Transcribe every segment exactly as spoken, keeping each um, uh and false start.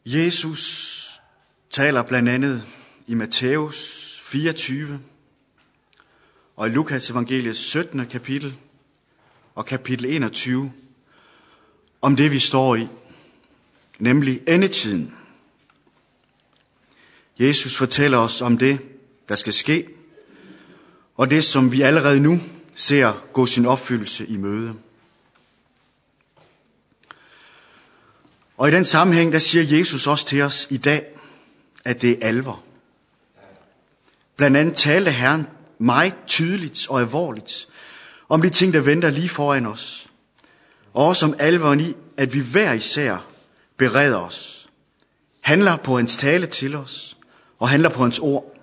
Jesus taler blandt andet i Matthæus fireogtyve og i Lukas evangeliets syttende kapitel og kapitel enogtyve om det, vi står i, nemlig endetiden. Jesus fortæller os om det, der skal ske, og det, som vi allerede nu ser gå sin opfyldelse i møde. Og i den sammenhæng, der siger Jesus også til os i dag, at det er alvor. Blandt andet talte Herren meget tydeligt og alvorligt om de ting, der venter lige foran os. Og også om alvoren i, at vi hver især bereder os, handler på hans tale til os og handler på hans ord.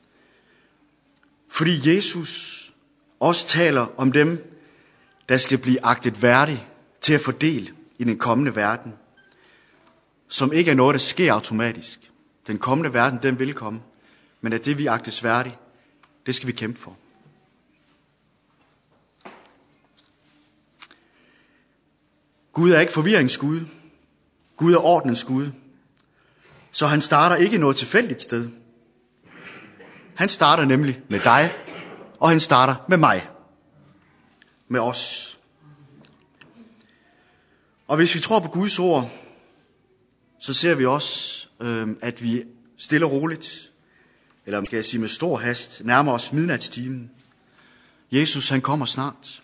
Fordi Jesus også taler om dem, der skal blive agtet værdige til at fordele i den kommende verden, som ikke er noget, der sker automatisk. Den kommende verden, den vil komme, men at det, vi agtes værdige, det skal vi kæmpe for. Gud er ikke forvirringens Gud. Gud er ordenens Gud. Så han starter ikke noget tilfældigt sted. Han starter nemlig med dig, og han starter med mig. Med os. Og hvis vi tror på Guds ord, så ser vi også, øh, at vi stille og roligt, eller skal jeg sige med stor hast, nærmer os midnatstimen. Jesus, han kommer snart.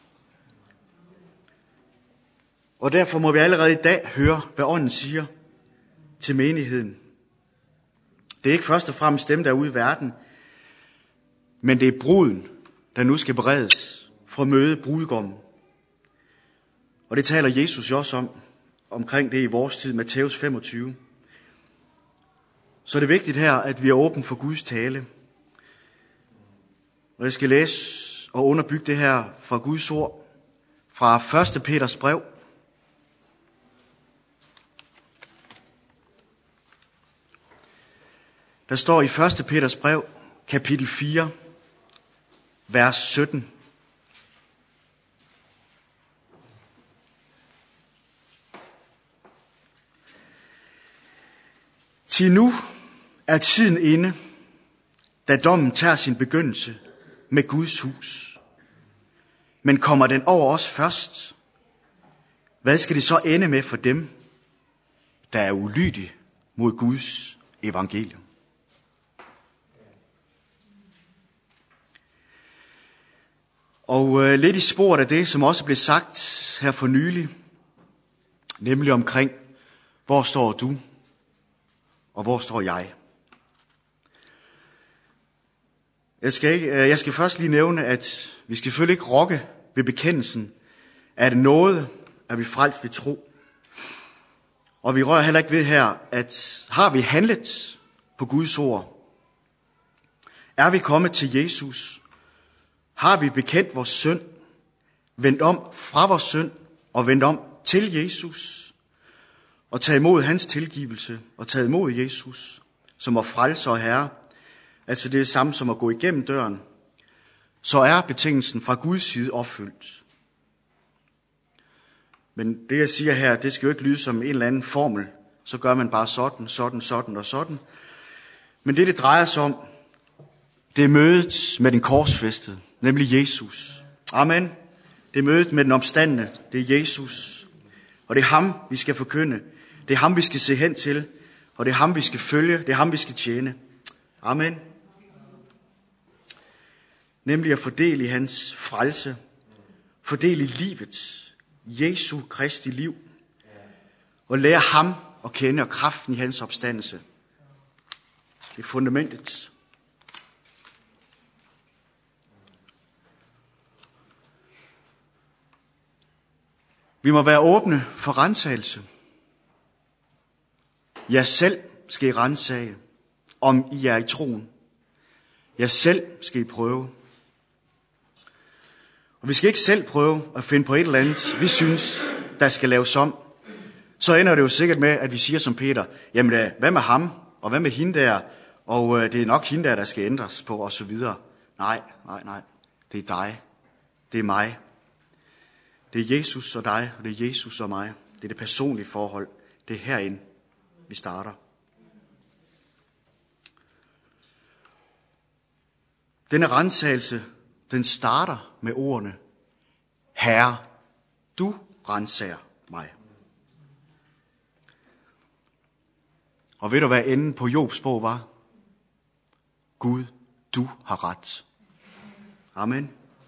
Og derfor må vi allerede i dag høre, hvad ånden siger til menigheden. Det er ikke først og fremmest dem, der er ude i verden, men det er bruden, der nu skal beredes for at møde brudgommen. Og det taler Jesus jo også om, omkring det i vores tid, Matthæus femogtyve. Så er det vigtigt her, at vi er åbne for Guds tale. Og jeg skal læse og underbygge det her fra Guds ord, fra første Peters brev. Der står i første Peters brev, kapitel fire, vers sytten. Til nu er tiden inde, da dommen tager sin begyndelse med Guds hus. Men kommer den over os først? Hvad skal det så ende med for dem, der er ulydige mod Guds evangelium? Og øh, lidt i sporet af det, som også blev sagt her for nylig, nemlig omkring, hvor står du, og hvor står jeg? Jeg skal, ikke, jeg skal først lige nævne, at vi skal selvfølgelig ikke rokke ved bekendelsen, at noget er vi frelst ved tro. Og vi rører heller ikke ved her, at har vi handlet på Guds ord? Er vi kommet til Jesus? Har vi bekendt vores synd, vendt om fra vores synd og vendt om til Jesus, og taget imod hans tilgivelse og taget imod Jesus, som er frelser og herre, altså det er det samme som at gå igennem døren, så er betingelsen fra Guds side opfyldt. Men det jeg siger her, det skal jo ikke lyde som en eller anden formel, så gør man bare sådan, sådan, sådan og sådan. Men det det drejer sig om, det er mødet med den korsfæstede, nemlig Jesus. Amen. Det er mødet med den opstandne, det er Jesus. Og det er ham, vi skal forkynde. Det er ham, vi skal se hen til. Og det er ham, vi skal følge. Det er ham, vi skal tjene. Amen. Nemlig at fordele i hans frelse. Fordele i livet. Jesu Kristi liv. Og lære ham at kende og kraften i hans opstandelse. Det er fundamentet. Vi må være åbne for ransagelse. Jeg selv skal I ransage, om I er i troen. Jeg selv skal I prøve. Og vi skal ikke selv prøve at finde på et eller andet, vi synes, der skal laves om. Så ender det jo sikkert med, at vi siger som Peter, jamen hvad med ham, og hvad med hende der, og det er nok hende der, der skal ændres på, og så videre. Nej, nej, nej. Det er dig. Det er mig. Det er Jesus og dig, og det er Jesus og mig. Det er det personlige forhold. Det er herinde, vi starter. Denne ransagelse, den starter med ordene, Herre, du ransager mig. Og ved du, hvad enden på Jobs bog var? Gud, du har ret. Amen.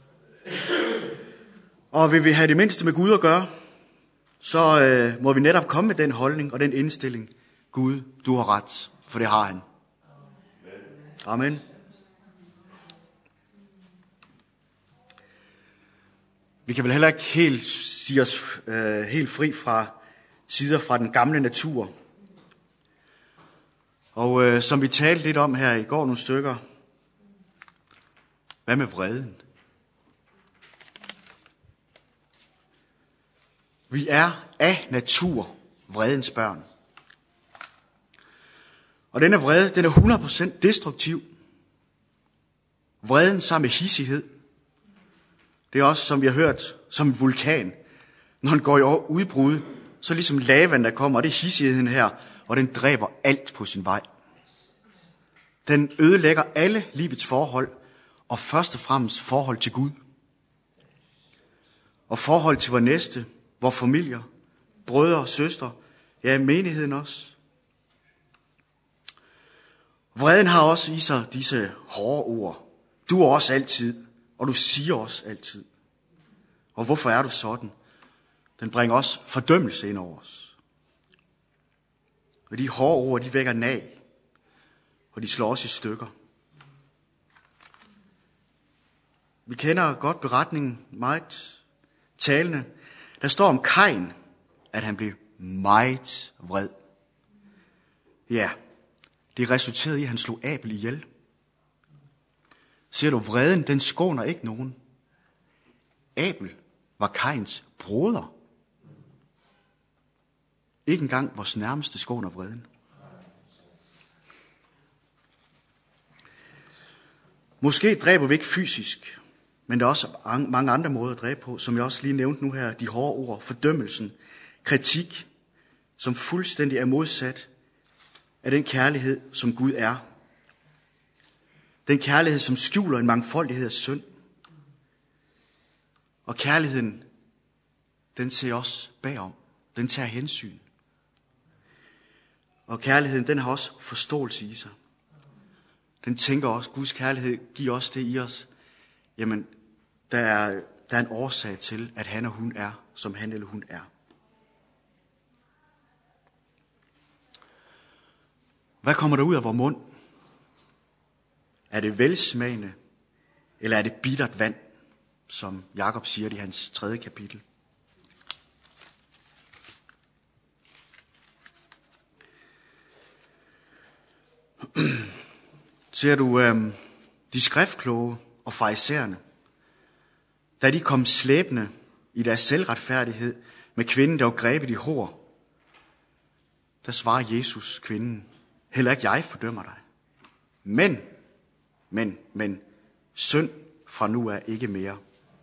Og vil vi have det mindste med Gud at gøre, så øh, må vi netop komme med den holdning og den indstilling. Gud, du har ret, for det har han. Amen. Vi kan vel heller ikke helt sige os øh, helt fri fra sider fra den gamle natur. Og øh, som vi talte lidt om her i går nogle stykker, hvad med vreden? Vi er af natur vredens børn. Og denne vrede, den er hundrede procent destruktiv. Vreden sammen med hissighed. Det er også, som vi har hørt, som en vulkan. Når den går i udbrud, så ligesom lavaen, der kommer, og det er hissigheden her, og den dræber alt på sin vej. Den ødelægger alle livets forhold, og først og fremmest forhold til Gud. Og forhold til vor næste, vor familier, brødre og søstre, ja, menigheden også. Vreden har også i sig disse hårde ord. Du er også altid, og du siger også altid. Og hvorfor er du sådan? Den bringer også fordømmelse ind over os. Og de hårde ord, de vækker nag, og de slår os i stykker. Vi kender godt beretningen meget talende. Der står om Kain, at han blev meget vred. Ja, det resulterede i, at han slog Abel ihjel. Ser du, vreden, den skåner ikke nogen. Abel var Kains broder. Ikke engang vores nærmeste skåner vreden. Måske dræber vi ikke fysisk, men der er også mange andre måder at dræbe på, som jeg også lige nævnte nu her. De hårde ord, fordømmelsen, kritik, som fuldstændig er modsat af den kærlighed, som Gud er. Den kærlighed, som skjuler en mangfoldighed af synd. Og kærligheden, den ser også bagom. Den tager hensyn. Og kærligheden, den har også forståelse i sig. Den tænker også, Guds kærlighed giver også det i os. Jamen, der er, der er en årsag til, at han og hun er, som han eller hun er. Hvad kommer der ud af vores mund? Er det velsmagende, eller er det bittert vand, som Jakob siger i hans tredje kapitel? Ser du øh, de skriftkloge og farisæerne, da de kom slæbende i deres selvretfærdighed med kvinden, der var grebet i hår, der svarer Jesus kvinden, heller ikke jeg fordømmer dig. Men, men, men, synd fra nu af ikke mere.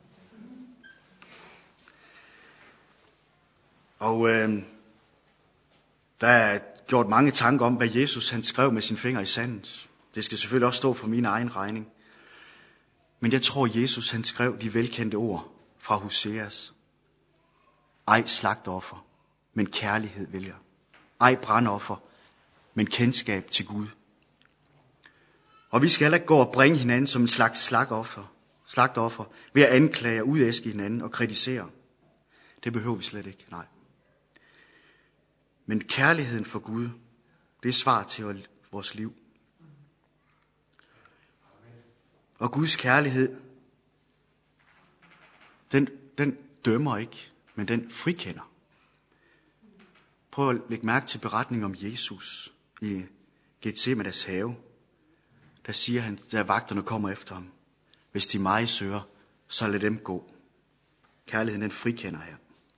Og øh, der er gjort mange tanker om, hvad Jesus han skrev med sine fingre i sandet. Det skal selvfølgelig også stå for min egen regning. Men jeg tror, Jesus han skrev de velkendte ord fra Hoseas. Ej slagtoffer, men kærlighed vil jeg. Ej brandoffer, men kendskab til Gud. Og vi skal heller ikke gå og bringe hinanden som en slags slagtoffer, slagtoffer ved at anklage og udæske hinanden og kritisere. Det behøver vi slet ikke, nej. Men kærligheden for Gud, det er svar til vores liv. Og Guds kærlighed, den, den dømmer ikke, men den frikender. Prøv at lægge mærke til beretningen om Jesus i Getsemanes have. Der siger han, da vagterne kommer efter ham, hvis de mig søger, så lad dem gå. Kærligheden den frikender her.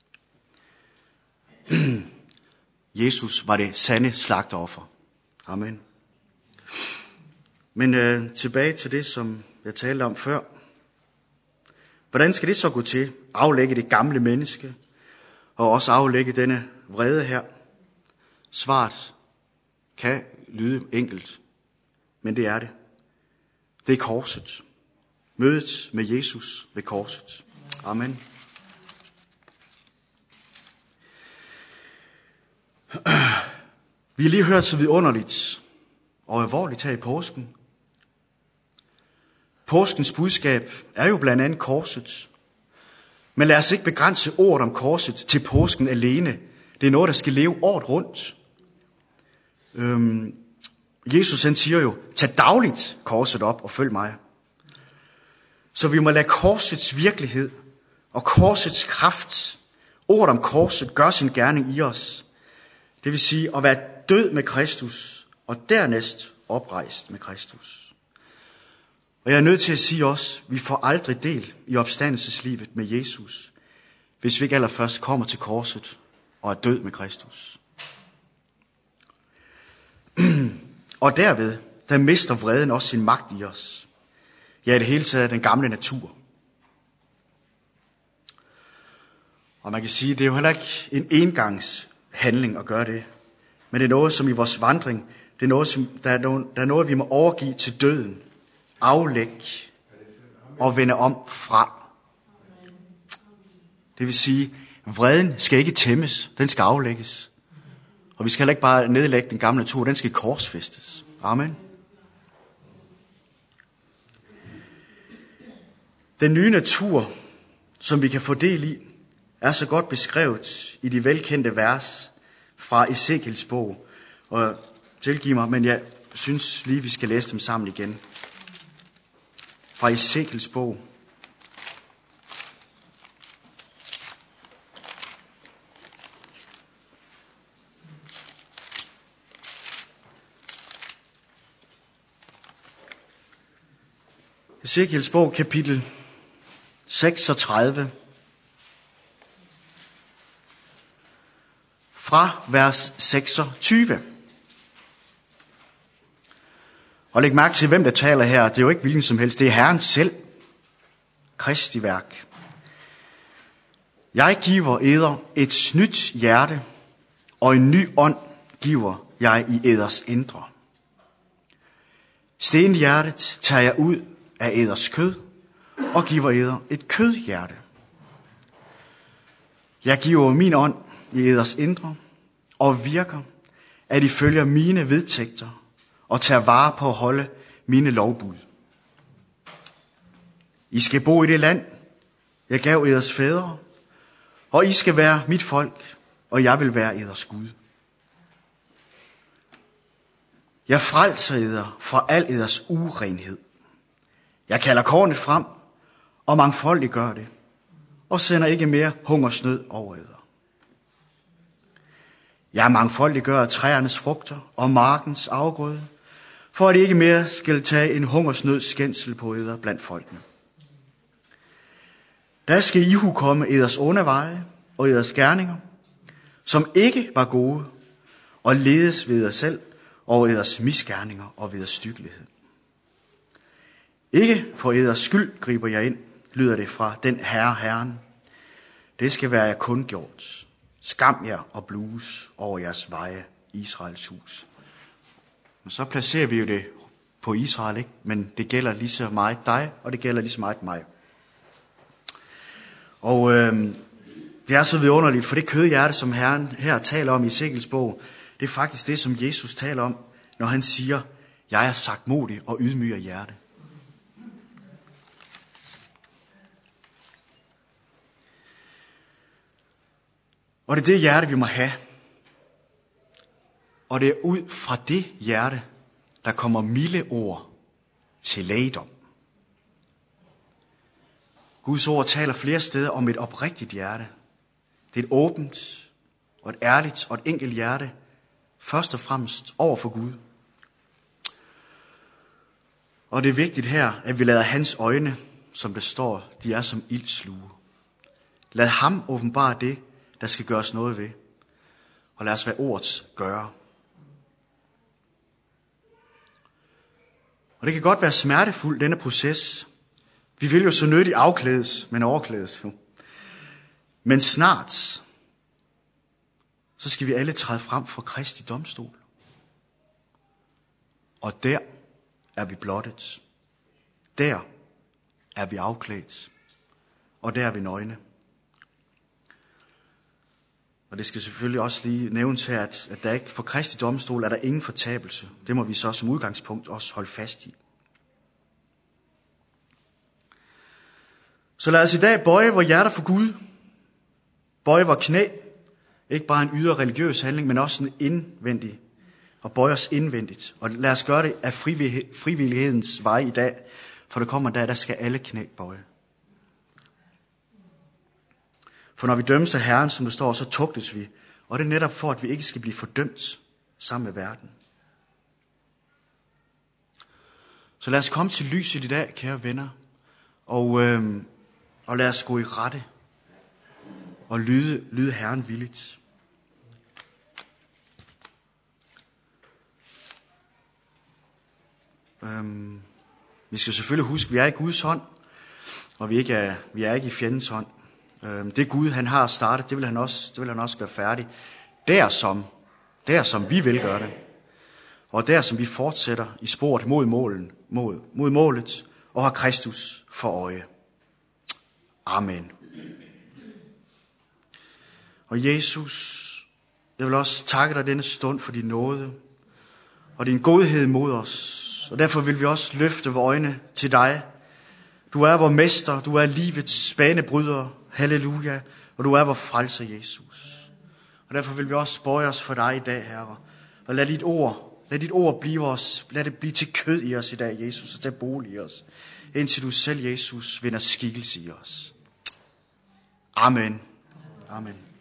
Jesus var det sande slagtoffer. Amen. Men øh, tilbage til det, som jeg talte om før. Hvordan skal det så gå til? Aflægge det gamle menneske, og også aflægge denne vrede her. Svaret kan lyde enkelt, men det er det. Det er korset. Mødet med Jesus ved korset. Amen. Vi har lige hørt så vidunderligt og alvorligt her i påsken. Påskens budskab er jo blandt andet korset. Men lad os ikke begrænse ordet om korset til påsken alene. Det er noget, der skal leve året rundt. Øhm, Jesus han siger jo, tag dagligt korset op og følg mig. Så vi må lade korsets virkelighed og korsets kraft, ordet om korset, gøre sin gerning i os. Det vil sige at være død med Kristus og dernæst oprejst med Kristus. Og jeg er nødt til at sige også, at vi får aldrig del i opstandelseslivet med Jesus, hvis vi ikke allerførst kommer til korset og er død med Kristus. Og derved, der mister vreden også sin magt i os. Ja, i det hele taget den gamle natur. Og man kan sige, at det er jo heller ikke en engangshandling at gøre det. Men det er noget, som i vores vandring, det er noget, som, der, er noget, der er noget, vi må overgive til døden, aflægge og vende om fra. Det vil sige, vreden skal ikke tæmmes, den skal aflægges. Og vi skal heller ikke bare nedlægge den gamle natur, den skal korsfæstes. Amen. Den nye natur, som vi kan få del i, er så godt beskrevet i de velkendte vers fra Ezekiels bog. Og tilgiv mig, men jeg synes lige, vi skal læse dem sammen igen. Fra Ezekiels bog. Ezekiels bog, kapitel seksogtredive. Fra vers seksogtyve. Og læg mærke til, hvem der taler her. Det er jo ikke hvilken som helst. Det er Herren selv. Kristi værk. Jeg giver eder et nyt hjerte, og en ny ånd giver jeg i eders indre. Stenhjertet tager jeg ud af eders kød, og giver eder et kødhjerte. Jeg giver min ånd i eders indre, og virker, at I følger mine vedtægter, og tager vare på at holde mine lovbud. I skal bo i det land, jeg gav eders fædre, og I skal være mit folk, og jeg vil være eders Gud. Jeg frelser eder fra al eders urenhed. Jeg kalder kornet frem, og mangfoldigt gør det, og sender ikke mere hungersnød over eder. Jeg mangfoldigt gør træernes frugter og markens afgrøde, for at I ikke mere skal tage en hungersnød skændsel på eder blandt folkene. Der skal I hukomme eders onde veje og eders gerninger, som ikke var gode, og ledes ved jer selv over eders misgerninger og ved eders styggelighed. Ikke for eders skyld griber jeg ind, lyder det fra den Herre Herren. Det skal være jer kun gjort. Skam jer og bluse over jeres veje, Israels hus. Og så placerer vi jo det på Israel, ikke? Men det gælder lige så meget dig, og det gælder lige så meget mig. Og øh, det er så vidunderligt, for det kødhjerte, som Herren her taler om i Ezekiels bog, det er faktisk det, som Jesus taler om, når han siger, jeg er sagtmodig og ydmyg af hjerte. Og det er det hjerte, vi må have. Og det er ud fra det hjerte, der kommer milde ord til lægedom. Guds ord taler flere steder om et oprigtigt hjerte. Det er et åbent og et ærligt og et enkelt hjerte, først og fremmest over for Gud. Og det er vigtigt her, at vi lader hans øjne, som det står, de er som ildsluge. Lad ham åbenbare det, der skal gøres noget ved. Og lad os være ordets gøre. Og det kan godt være smertefuldt, denne proces. Vi vil jo så nødigt afklædes, men overklædes. Men snart, så skal vi alle træde frem for Kristi domstol. Og der er vi blottet. Der er vi afklædt, og der er vi nøgne. Og det skal selvfølgelig også lige nævnes her, at, at der ikke for Kristi domstol er der ingen fortabelse. Det må vi så som udgangspunkt også holde fast i. Så lad os i dag bøje vores hjerter for Gud. Bøje vores knæ. Ikke bare en ydre religiøs handling, men også en indvendig. Og bøje os indvendigt. Og lad os gøre det af frivillighedens vej i dag. For der kommer en dag, der skal alle knæ bøje. For når vi dømmes af Herren, som det står, så tugtes vi. Og det er netop for, at vi ikke skal blive fordømt sammen med verden. Så lad os komme til lyset i dag, kære venner. Og, øh, og lad os gå i rette. Og lyde, lyde Herren villigt. Øhm, vi skal selvfølgelig huske, at vi er i Guds hånd. Og vi, ikke er, vi er ikke i fjendens hånd. Det Gud, han har startet, det vil han også, det vil han også gøre færdigt. Der som, der som vi vil gøre det. Og der som vi fortsætter i sporet mod, målen, mod, mod målet og har Kristus for øje. Amen. Og Jesus, jeg vil også takke dig denne stund for din nåde og din godhed mod os. Og derfor vil vi også løfte vores øjne til dig. Du er vor mester, du er livets banebryder. Halleluja, og du er vor frelser, Jesus. Og derfor vil vi også bøje os for dig i dag, Herre. Og lad dit ord, lad dit ord blive os, lad det blive til kød i os i dag, Jesus, og tage bolig i os, indtil du selv, Jesus, vinder skikkelse i os. Amen. Amen.